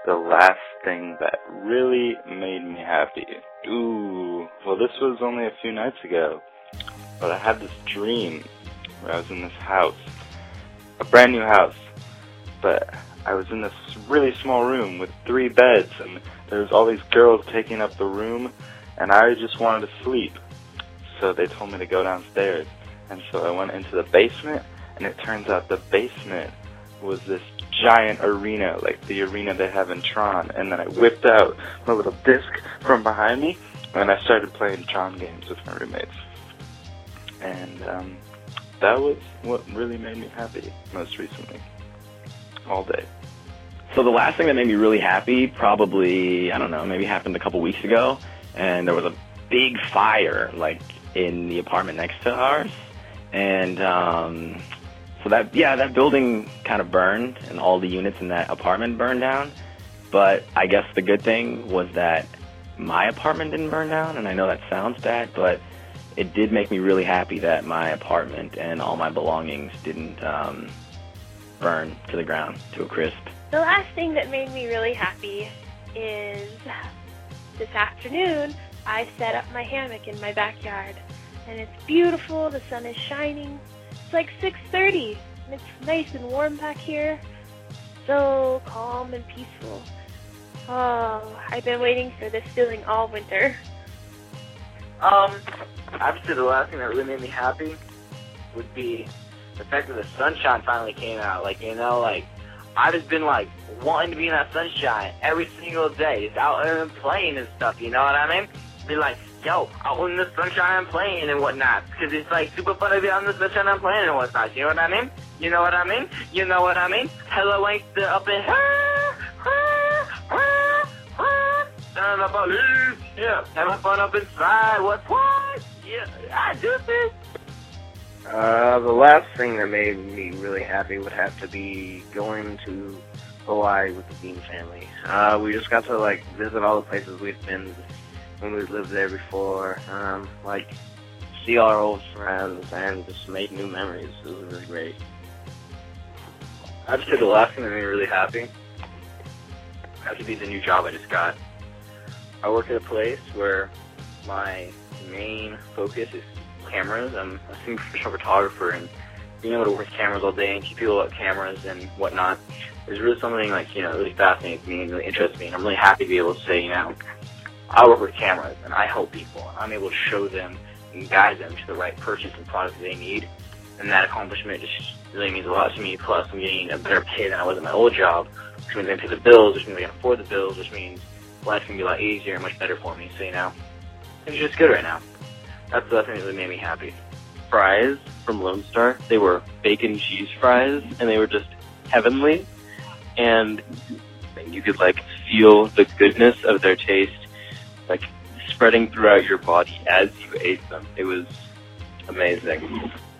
The last thing that really made me happy. Well, this was only a few nights ago, but I had this dream where I was in this house, a brand new house, but I was in this really small room with 3 beds, and there was all these girls taking up the room, and I just wanted to sleep, so they told me to go downstairs, and so I went into the basement, and it turns out the basement was this giant arena, like the arena they have in Tron, and then I whipped out my little disc from behind me, and I started playing Tron games with my roommates. And that was what really made me happy most recently, all day. So the last thing that made me really happy probably, I don't know, maybe happened a couple weeks ago, and there was a big fire, like, in the apartment next to ours, and so that building kind of burned, and all the units in that apartment burned down. But I guess the good thing was that my apartment didn't burn down, and I know that sounds bad, but it did make me really happy that my apartment and all my belongings didn't burn to the ground, to a crisp. The last thing that made me really happy is this afternoon I set up my hammock in my backyard, and it's beautiful, the sun is shining. It's like 6:30, and it's nice and warm back here. So calm and peaceful. Oh, I've been waiting for this feeling all winter. Obviously the last thing that really made me happy would be the fact that the sunshine finally came out. Like, you know, like, I've just been, like, wanting to be in that sunshine every single day. Just out there and playing and stuff, you know what I mean? Be like, yo, out in the sunshine and playing and whatnot. Because it's, like, super fun to be out in the sunshine and playing and whatnot. You know what I mean? You know what I mean? You know what I mean? Hello, ain't the up in yeah, having fun up inside. What? Yeah, I do this. The last thing that made me really happy would have to be going to Hawaii with the Bean family. We just got to, like, visit all the places we've been when we lived there before, like, see our old friends and just make new memories. It was really great. I'd say the last thing that made me really happy has to be the new job I just got. I work at a place where my main focus is cameras. I'm a semi-professional photographer, and being able to work with cameras all day and teach people about cameras and whatnot is really something, like, you know, really fascinates me and really interests me. And I'm really happy to be able to say, you know, I work with cameras and I help people, and I'm able to show them and guide them to the right purchase and product they need. And that accomplishment just really means a lot to me. Plus, I'm getting a better pay than I was at my old job, which means I can pay the bills, which means I can afford the bills, which means life can be a lot easier and much better for me. So, you know, it's just good right now. That's the thing that really made me happy. Fries from Lone Star, they were bacon cheese fries, and they were just heavenly. And you could, like, feel the goodness of their taste, like, spreading throughout your body as you ate them. It was amazing.